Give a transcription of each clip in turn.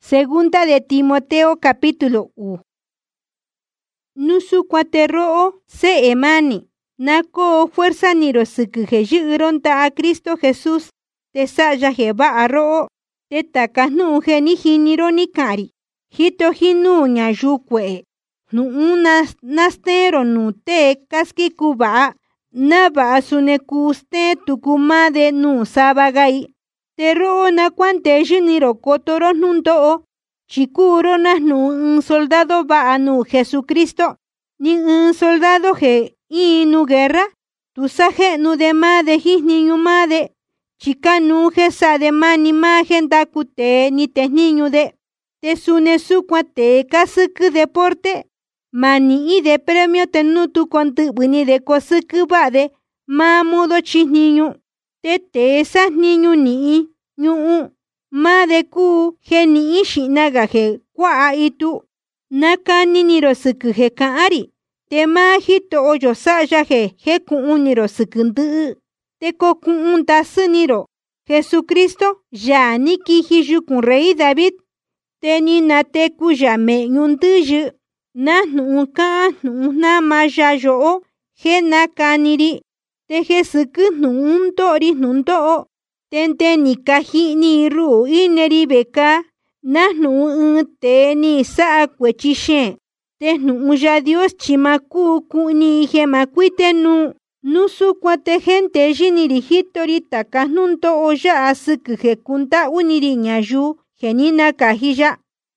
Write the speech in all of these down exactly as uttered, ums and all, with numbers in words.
Segunda de Timoteo capítulo uno. Nusu cuaterro se emani. Nako fuerza niro sikuje yironta a Cristo Jesús. Te saya jeba arro. Te takasnu geni hiniro ni kari. Hito hinu nya yukwe. Nu unas nastero nu te kaski kuba. Naba asune kuste tukumade nu sabagai. Terro na cuante jiniro kotoro nundo. Chikuro na nu un soldado ba anu Jesucristo. Ni un soldado je inu guerra. Tu saje nu de made hisniñu made. Chica nu je sa de mani magen da kute ni te niñu de. Te sune su cuate kasuku deporte. Mani y de premio tenutu contu buni de kosuku bade. Mamudo chisniñu. Te te esas niñu ni ñu ma de ku je ni ishi naga je kwa itu. Naka ni niro suku je kaari. Te ma hito oyo saya je je kuun niro sukundu. Te ko kuun tasu niro. Jesucristo ya ni kihiju kun rey David. Te ni na te ku ya me nyunduju. Na nu ka nu na ma ya yo je naka niri. Te je suku nu untori nundo. Tente ni kaji ni ru ineri beka. Na nu te ni sa kwechishen. Te nu ya Dios chimaku ku ni je makuite nu. Nusu cuate gente jiniri hitori takasnunto oya asuku je kunta uniri nyayu. Genina kajilla.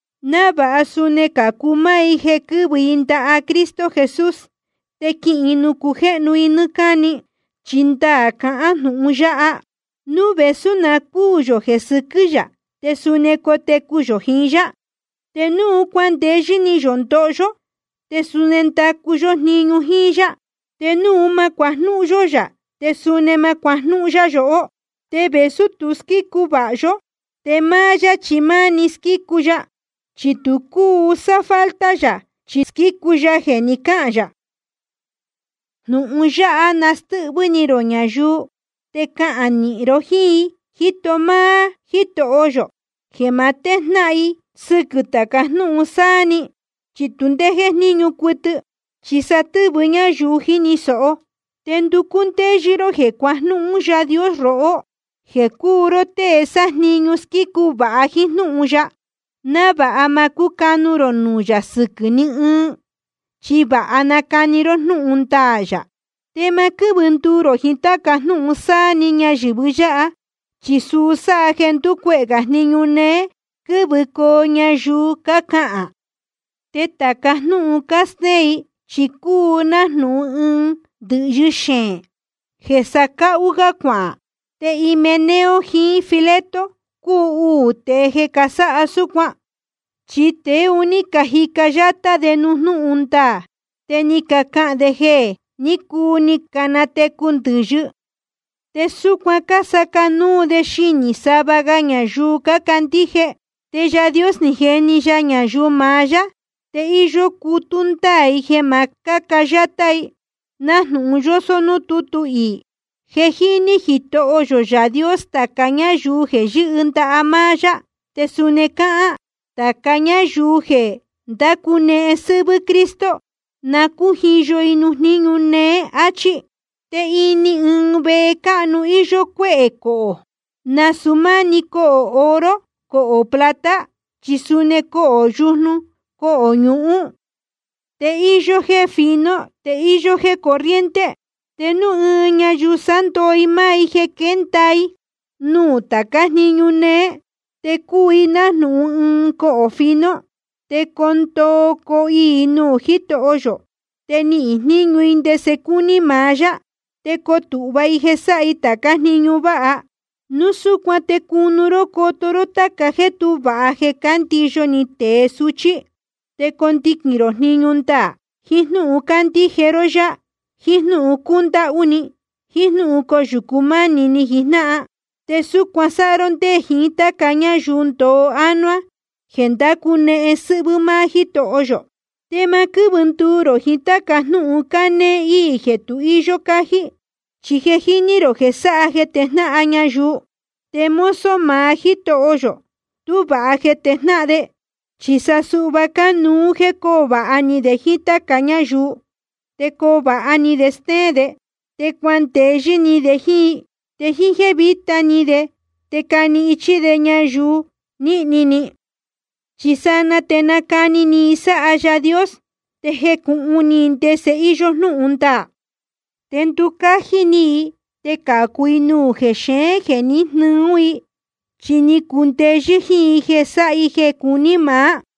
Naba asune kakumai je kubuinta a Cristo Jesús. Te ki inu kuje nu inukani. Chinta ka anu uya. Nube suna kuyo Jesukuya. Te sune kote kuyo hinja. Te nu cuante jini yontoyo. Te sunenta kuyo niñu hinja. Te nu ma kwasnu yoya. Te sune ma kwasnu ya yo. Te besu tuski kubayo. Te maya chimaniski kuya. Chituku usa falta ya. Chiski kuya genikaya. Nu uya anastu buniro nyayu. Te kaani rohi. Hito ma. Hito oyo. Gemate nai. Sukutaka nu usani. Chitundeje niñu kutu. Chisatu buña yuji ni so. Tendukunte jiro je kwasnu ya Dios ro. Je kuro te esas niños kiku baji nu ya. Naba amaku kanuro nu ya sukuni un. Chiba anakaniro nu untaya. Tema kubunduro hitaka nu usa niña jibuya. Chisusa gentu kuegas niñune. Kubuko nya yu kakaa. Tetaka nu kastei. Chiku na nu un du yushen. Jesaka uga kwa. Te imeneo hi fileto. Ku u te je casa asukwa. Chite unika hikayata de nu unta. Te nikaka de je. Niku nikanate kunduyu. Te sukwa kasaka nu de shini sabaga nyayuka kantije. Te ya Dios ni je ni ya nyayu maya. Te iyo kutuntai je makakayatai. Nahnu yo sonu tutu i. Jejini hito oyo ya Dios takaña yu je yunta amaya. Te suneka. Takaña yu je. Dakune subu Cristo. Naku hiyo inu niñu ne achi. Te ini unbe kanu iyo kweko. Nasumani ko oro. Ko plata. Chisune ko yunu. Ko ñu. Te iyo je fino. Te iyo je corriente. Te nu uña yu santo ima je kentai. Nu takas niñu ne. Te kuina nu un ko fino. Te konto ko inu hito oyo. Te ni niñu inde sekuni maya. Te kotuba ije sai takas niñu ba. Nusu kwate kunuro kotoro takaje tu baje kantillo ni te suchi. Te kontikiro niñunta. Hisnu kantijero ya. Hisnu kunta uni. Hisnu ko yukumani ni hisna. Te sukwasaron te hita kaña junto anua. Genta kune esubu majito oyo. Te makubenturo hita kasnu kane i jetu iyo kaji. Chije hiniro jesa aje tesna añayu. Te mozo majito oyo. tu va'a jete jna'a de, chi sa su'va kanuu je koo va'a-ni de jin taka ñayuu, te koo va'a-ni de steen de, te kuandeyɨ-ni de jin, te jin je vita-ni de, te kani ityi de ñayuu ni'ni-ni. Chi sana te nakani-ni sa'a Yá'a Dios, te jeku'un-ni ndese iyo jnu'un ndaa. Te ndukaji-ni te kaku-i nuu je xeen je ni jnɨɨ-i, chi ni kundeyɨ jin je sa'i je kuni maa.